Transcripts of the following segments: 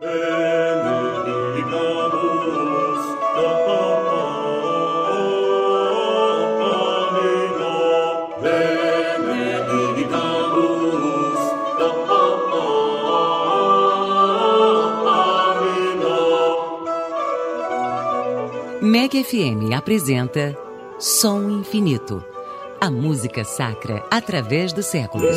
Benedicamus, benedicamus, MEG FM apresenta Som Infinito, a música sacra através dos séculos.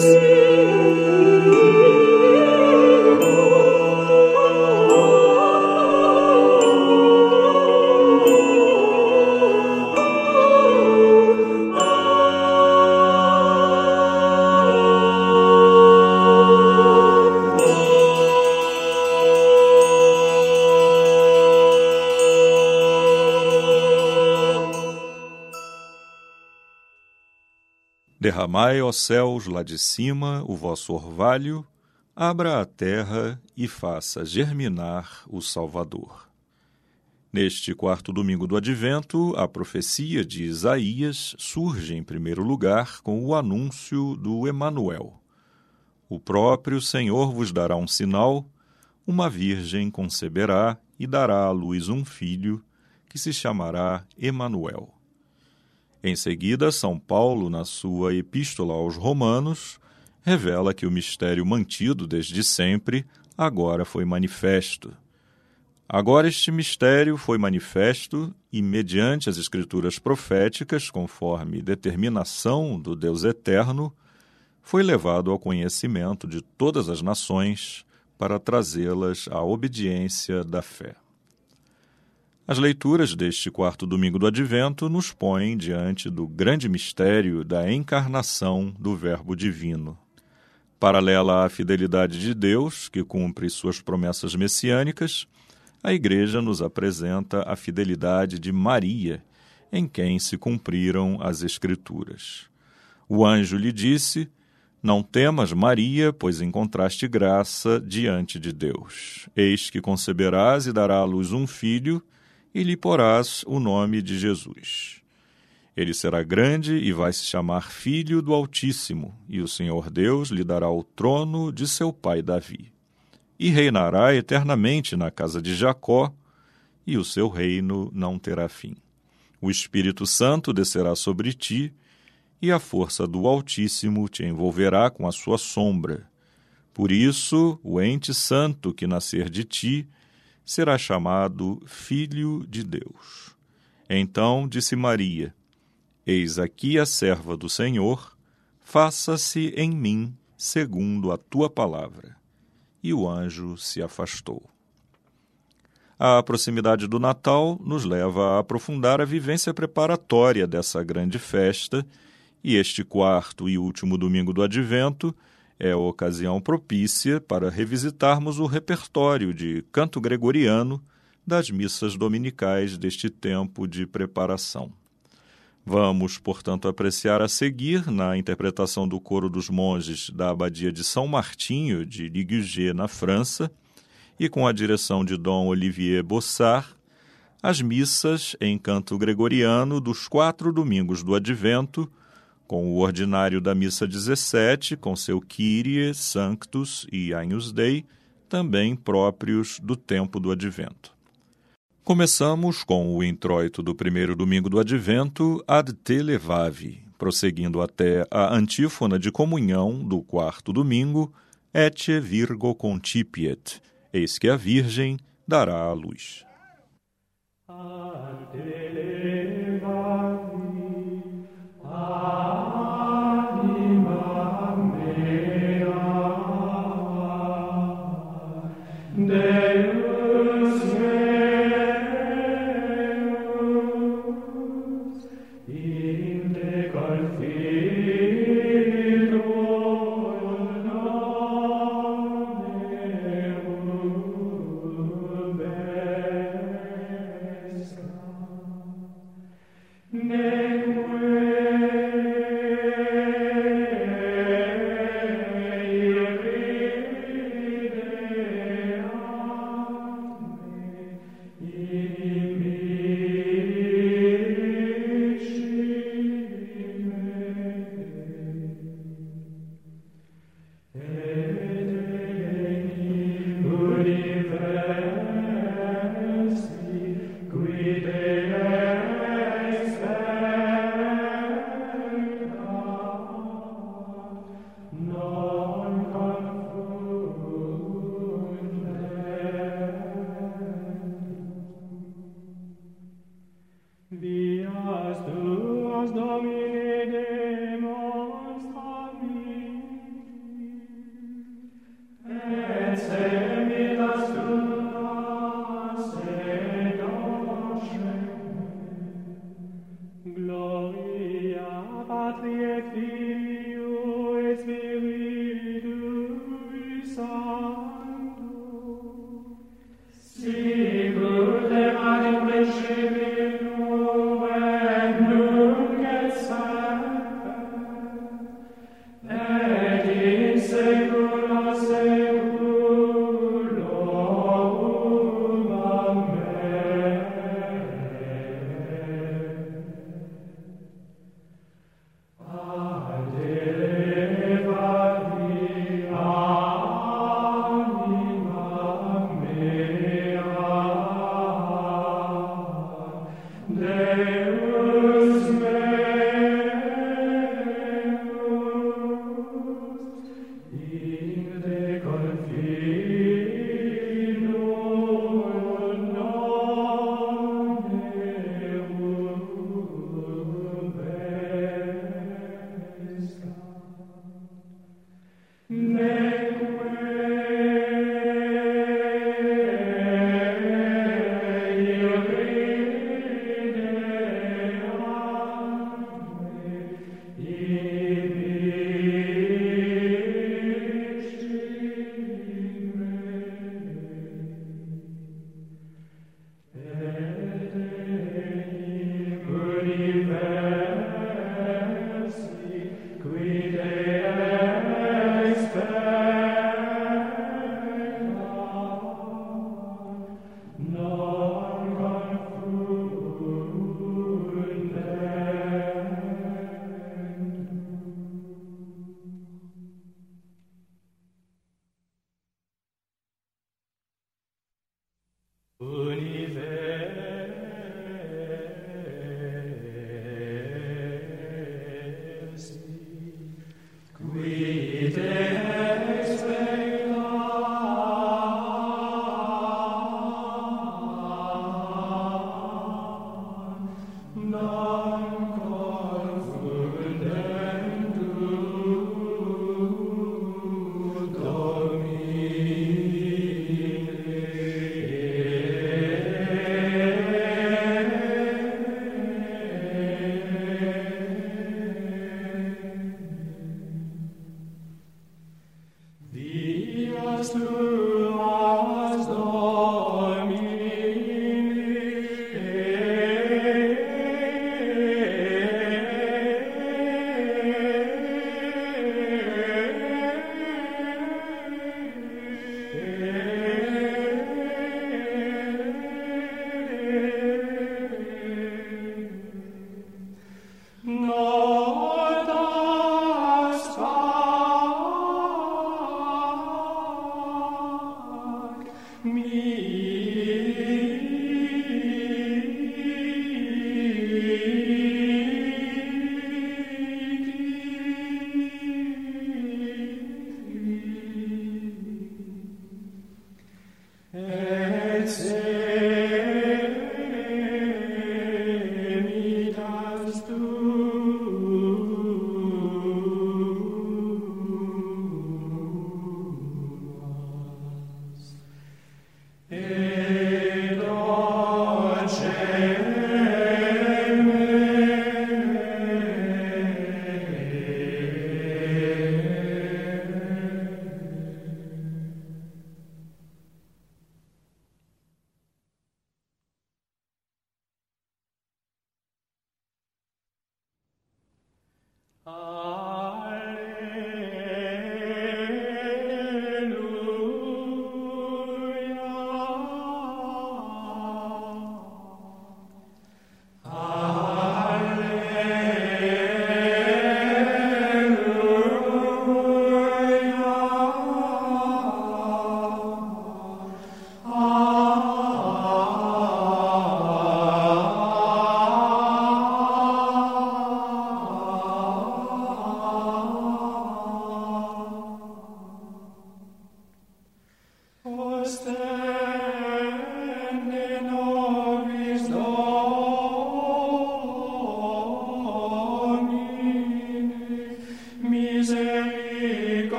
Derramai, ó céus, lá de cima, o vosso orvalho, abra a terra e faça germinar o Salvador. Neste quarto domingo do Advento, a profecia de Isaías surge em primeiro lugar com o anúncio do Emanuel. O próprio Senhor vos dará um sinal, uma virgem conceberá e dará à luz um filho, que se chamará Emanuel. Em seguida, São Paulo, na sua Epístola aos Romanos, revela que o mistério mantido desde sempre agora foi manifesto. Agora este mistério foi manifesto e, mediante as escrituras proféticas, conforme determinação do Deus Eterno, foi levado ao conhecimento de todas as nações para trazê-las à obediência da fé. As leituras deste quarto domingo do Advento nos põem diante do grande mistério da encarnação do Verbo Divino. Paralela à fidelidade de Deus, que cumpre suas promessas messiânicas, a Igreja nos apresenta a fidelidade de Maria, em quem se cumpriram as Escrituras. O anjo lhe disse: "Não temas, Maria, pois encontraste graça diante de Deus. Eis que conceberás e dará à luz um filho, e lhe porás o nome de Jesus. Ele será grande e vai se chamar Filho do Altíssimo, e o Senhor Deus lhe dará o trono de seu pai Davi. E reinará eternamente na casa de Jacó, e o seu reino não terá fim. O Espírito Santo descerá sobre ti, e a força do Altíssimo te envolverá com a sua sombra. Por isso, o ente santo que nascer de ti será chamado Filho de Deus." Então disse Maria: "Eis aqui a serva do Senhor, faça-se em mim segundo a tua palavra." E o anjo se afastou. A proximidade do Natal nos leva a aprofundar a vivência preparatória dessa grande festa, e este quarto e último domingo do Advento é a ocasião propícia para revisitarmos o repertório de canto gregoriano das missas dominicais deste tempo de preparação. Vamos, portanto, apreciar a seguir, na interpretação do coro dos monges da Abadia de São Martinho de Ligugé, na França, e com a direção de Dom Olivier Bossart, as missas em canto gregoriano dos 4 domingos do Advento, com o ordinário da missa 17, com seu Kyrie, Sanctus e Agnus Dei, também próprios do tempo do Advento. Começamos com o introito do primeiro domingo do Advento, Ad te levavi, prosseguindo até a antífona de comunhão do quarto domingo, Ecce Virgo concipiet, eis que a Virgem dará à luz. Ad te levavi, anima mea, Deus meus, in te confido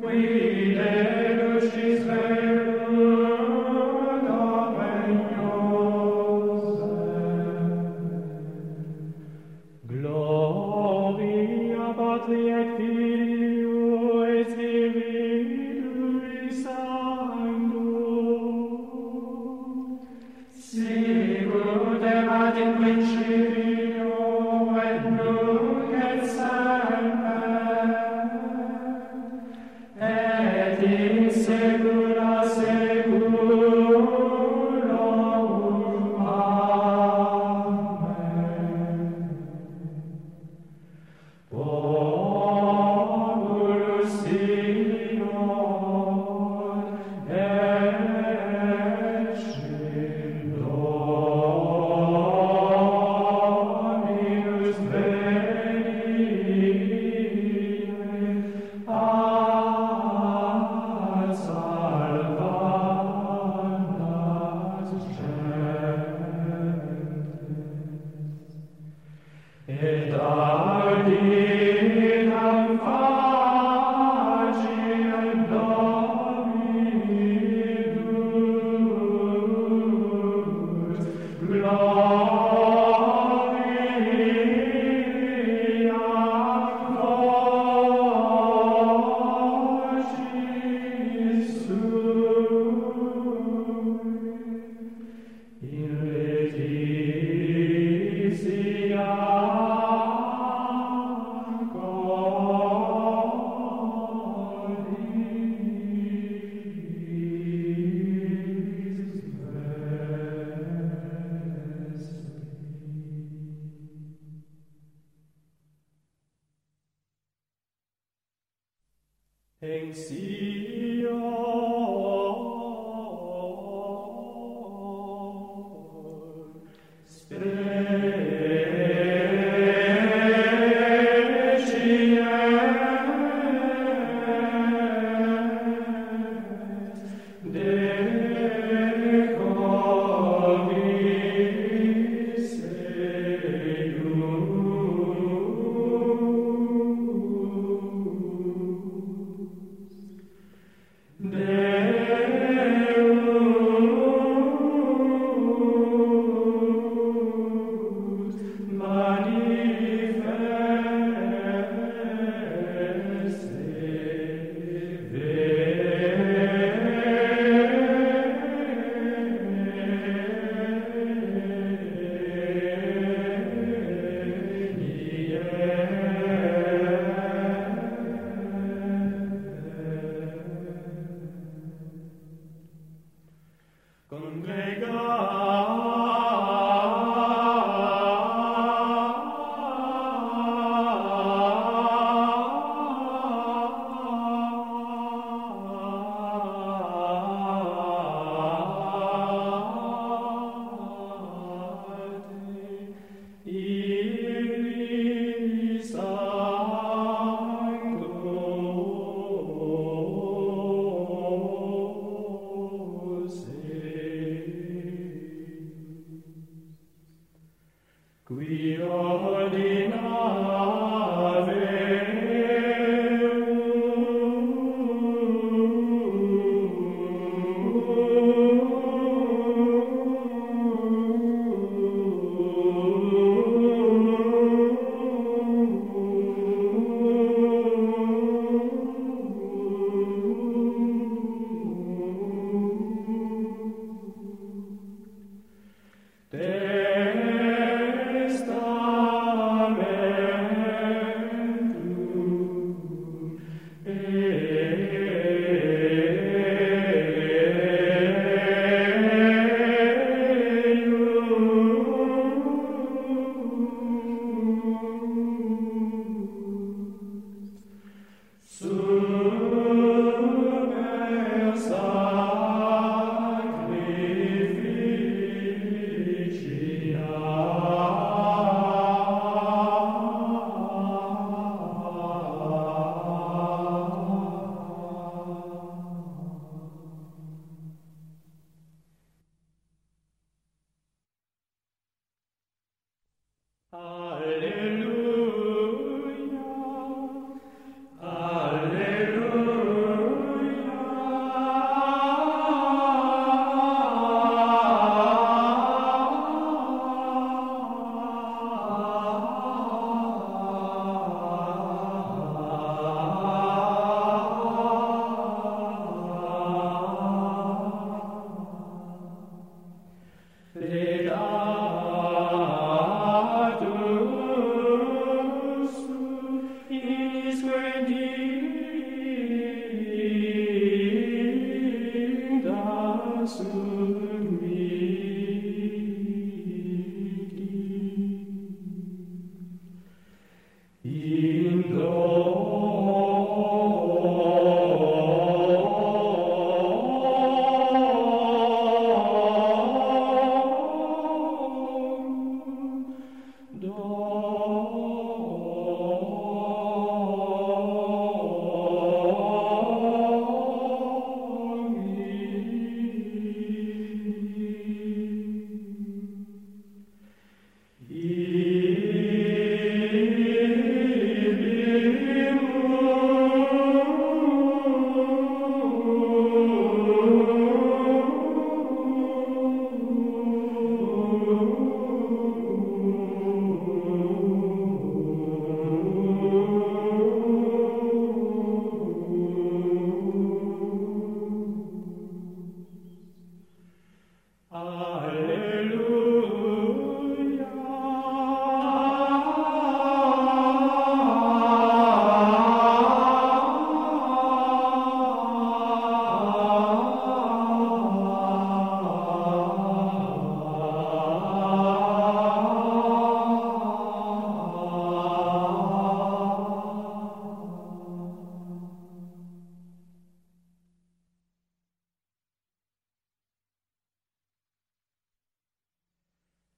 Alleluia, Alleluia.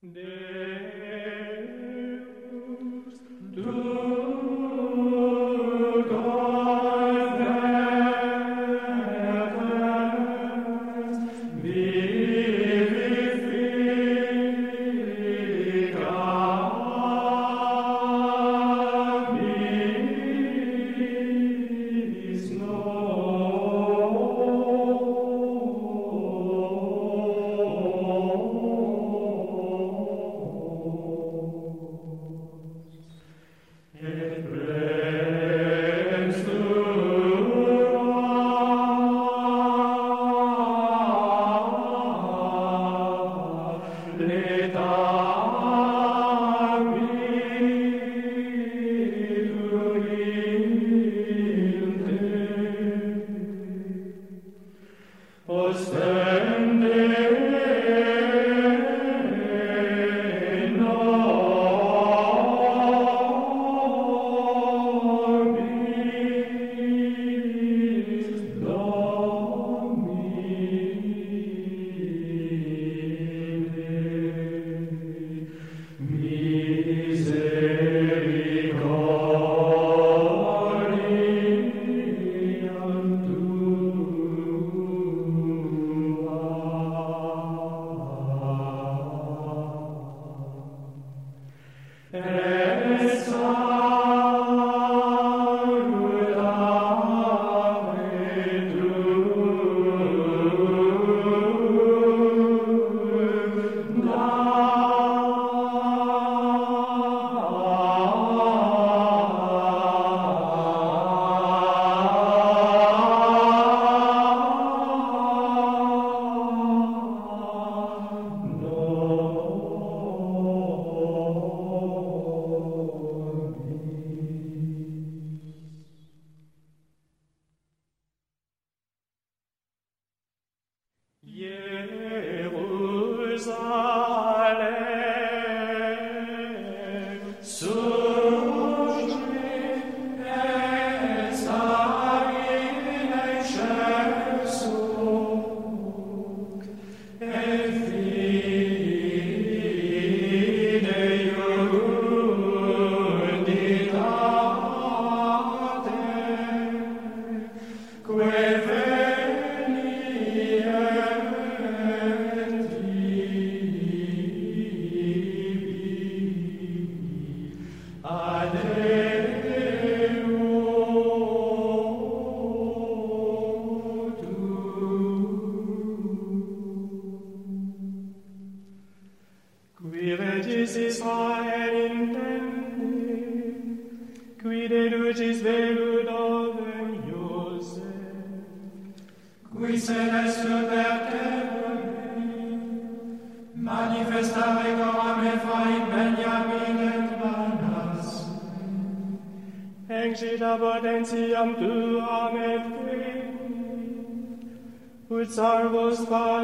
Ut salvos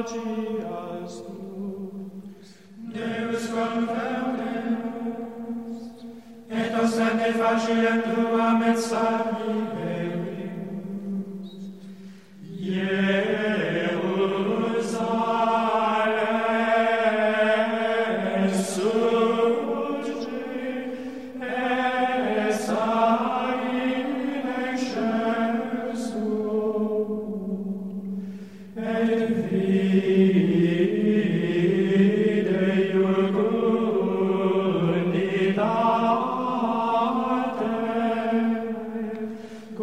pacias tuus, Deus confermus, et ostende faciem tuam et salvivemus. Jerusalem, surge, es in excelsum, et vide iucunditate,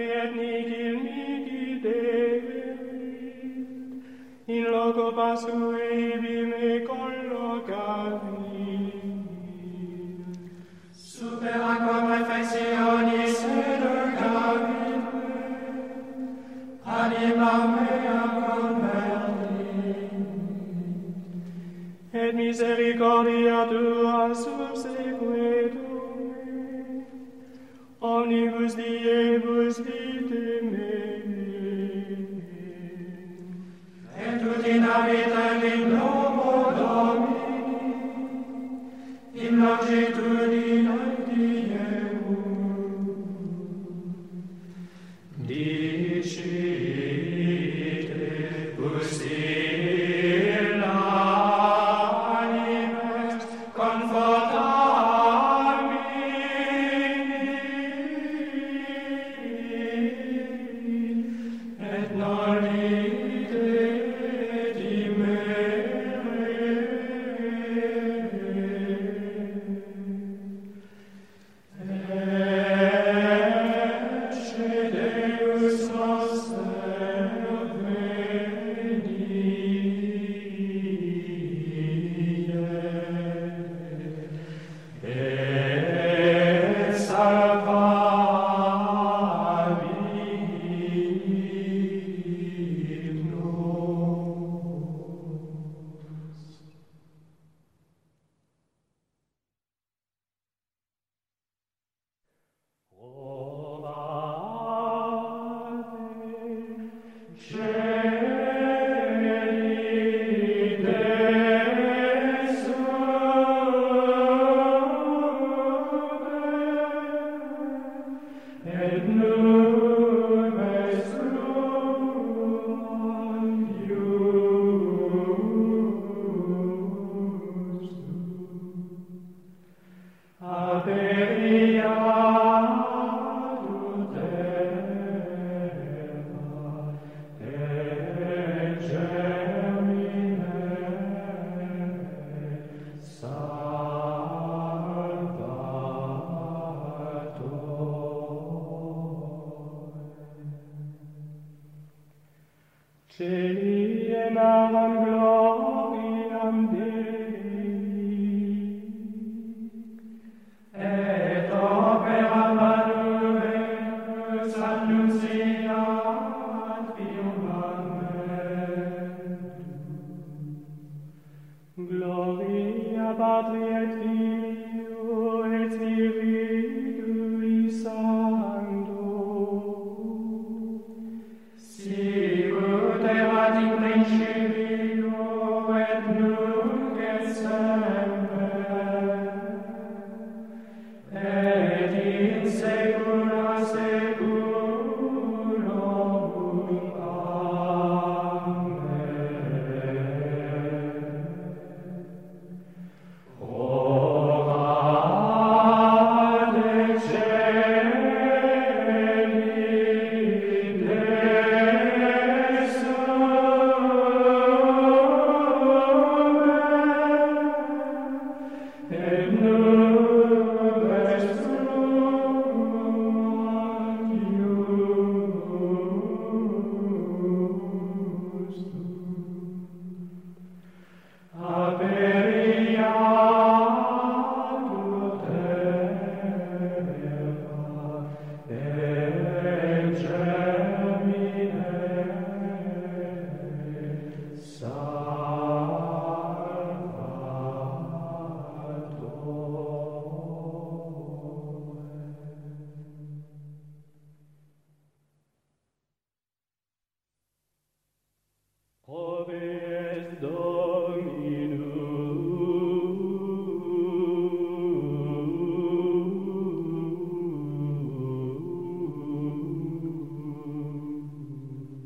et nihil mihi deverit, in loco pasque me collocavit. Super aquam affectionis educavit me, anima mea convertit, et misericordia tua subsequetur me, omnibus diebus vitae mei. Et ut in habita in nomo Domini, in longitudine dieum, dicite us illa animes confortami, et nolite Celi enaram gloriam Dei, et opera manuus annunciat firmamentum. Gloria Patri et Filio et Spiritui Sancto, sicut erat in principio et nunc et semper, et in saecula saeculorum. Amen. Ora Dominus.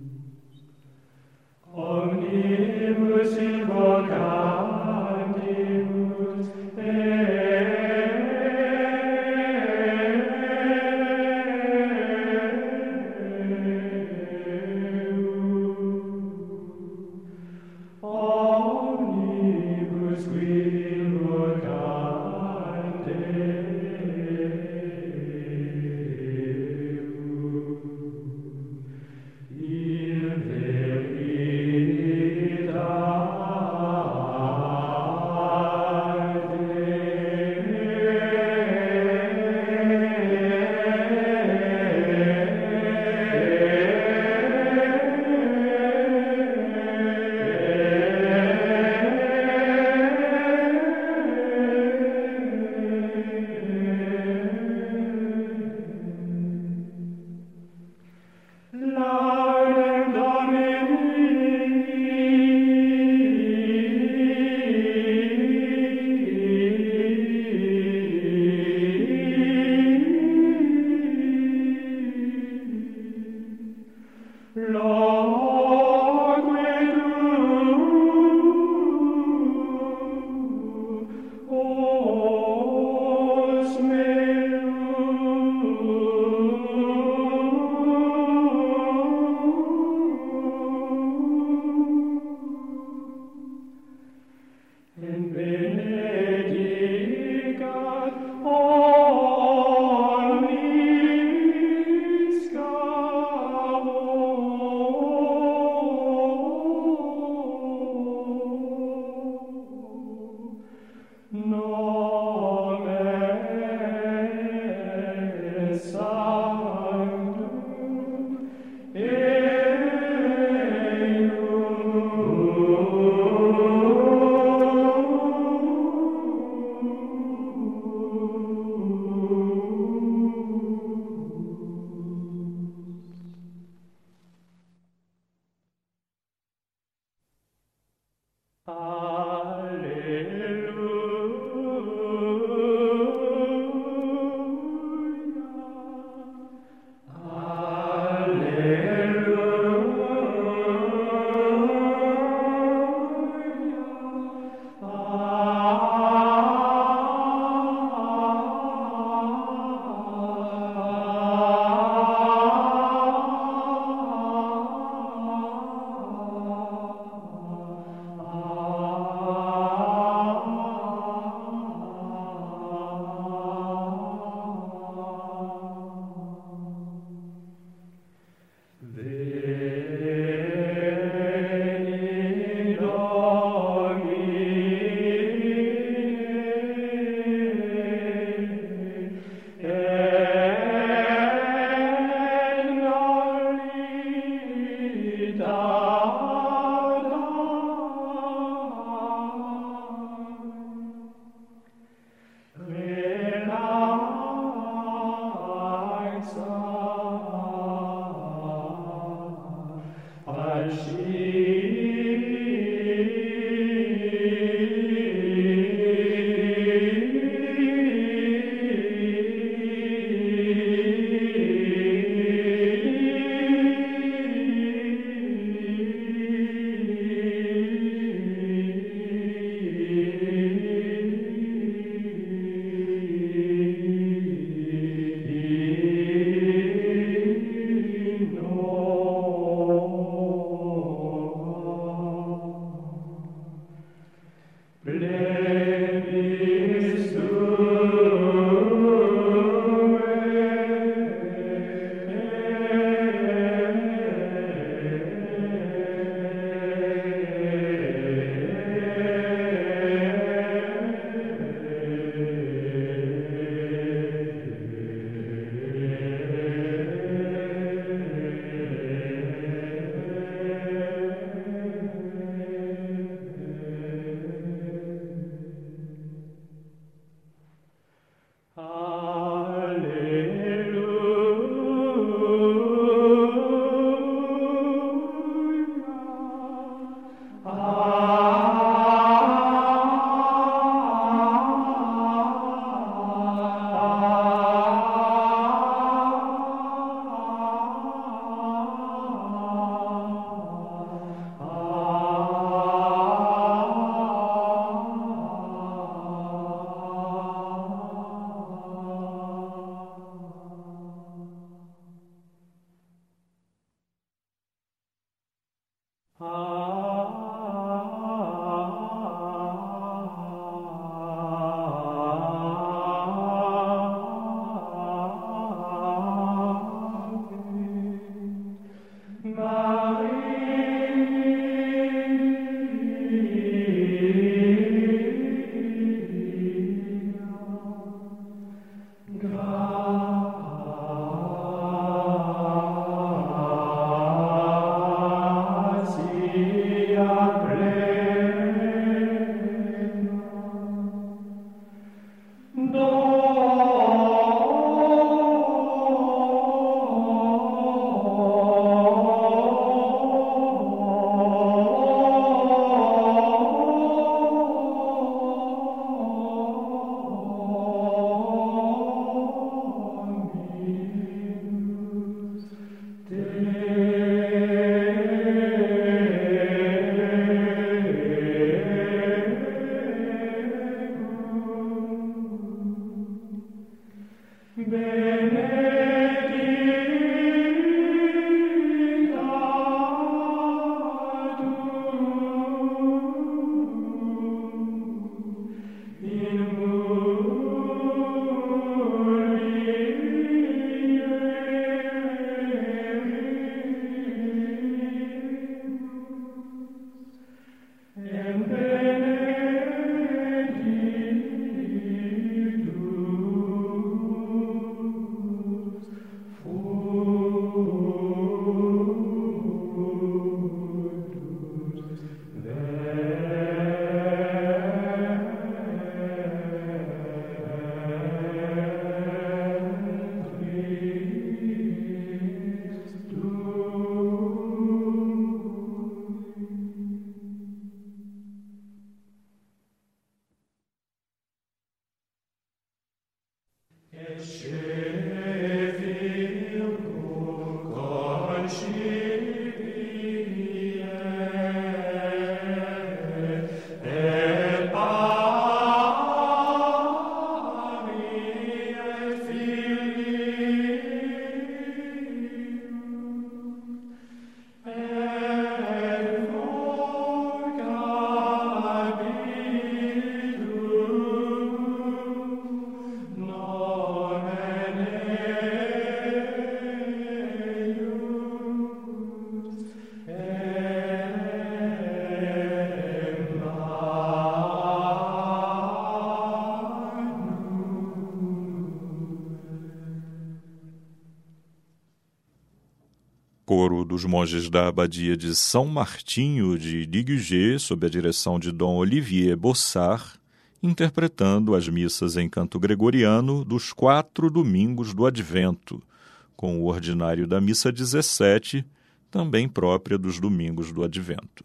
Coro dos monges da Abadia de São Martinho de Ligugé, sob a direção de Dom Olivier Bossart, interpretando as missas em canto gregoriano dos 4 domingos do Advento, com o ordinário da missa 17, também própria dos domingos do Advento.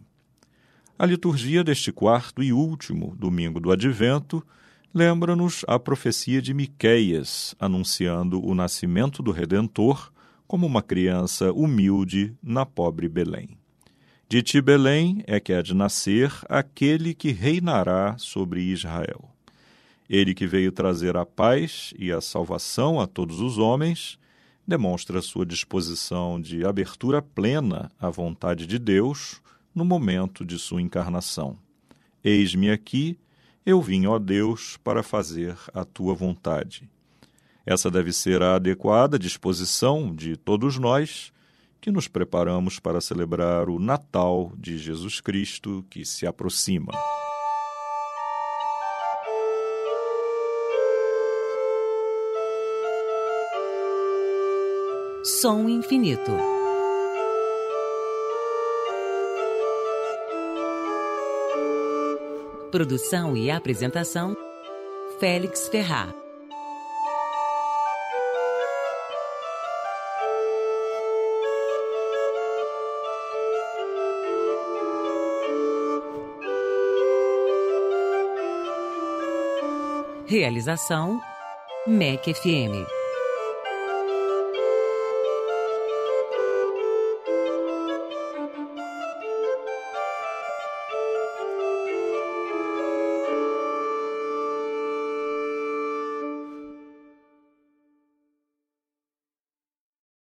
A liturgia deste 4º e último domingo do Advento lembra-nos a profecia de Miqueias, anunciando o nascimento do Redentor como uma criança humilde na pobre Belém. De ti, Belém, é que há de nascer aquele que reinará sobre Israel. Ele que veio trazer a paz e a salvação a todos os homens, demonstra sua disposição de abertura plena à vontade de Deus no momento de sua encarnação. Eis-me aqui, eu vim, ó Deus, para fazer a tua vontade. Essa deve ser a adequada disposição de todos nós que nos preparamos para celebrar o Natal de Jesus Cristo que se aproxima. Som Infinito. Produção e apresentação, Félix Ferrar. Realização, MEC FM.